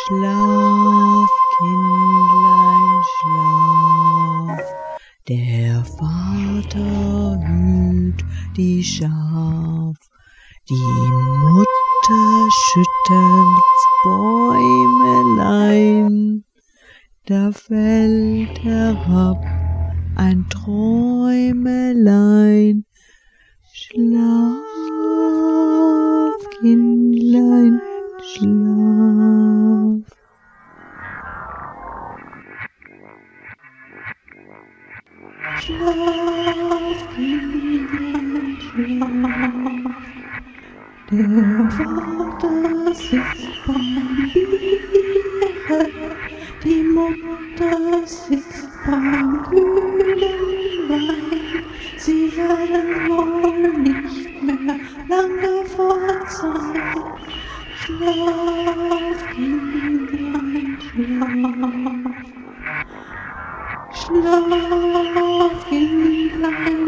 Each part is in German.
Schlaf, Kindlein, schlaf, der Vater hüt die Schaf, die Mutter schüttelt's Bäumelein, da fällt herab ein Träumelein. Schlaf, Kindlein, schlaf. Schlaf, Kindlein, schlaf. Der Vater sitzt beim Bier, die Mutter sitzt beim kühlen Wein. Sie werden wohl nicht mehr lange fort sein. Schlaf, Kindlein, schlaf. Schlaf, Kindlein,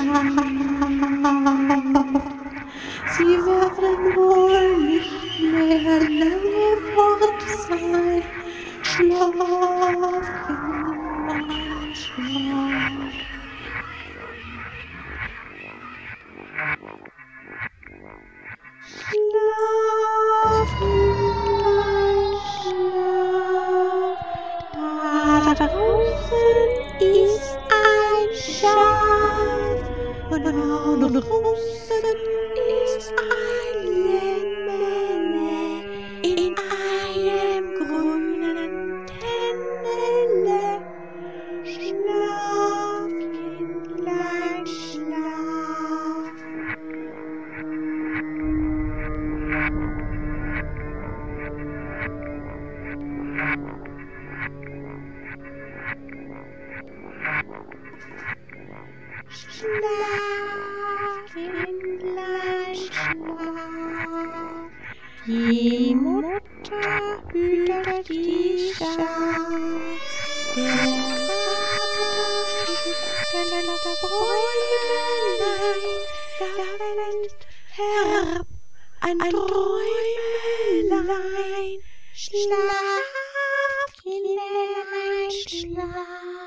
schlaf. Sie werden wohl nicht mehr lange fort sein. Schlaf, Kindlein, schlaf. Schlaf, Kindlein, schlaf. Da draußen ist ein Schaf und draußen ist ein Lämmele in einem grünen Tennele. Schlaf, Kindlein, schlaf. Schlaf, Kindlein, schlaf. Die Mutter hütet die Schaf. Der Vater schüttelt das Bäumelein. Da fällt herab ein Träumelein. Schlaf, Kindlein, schlaf.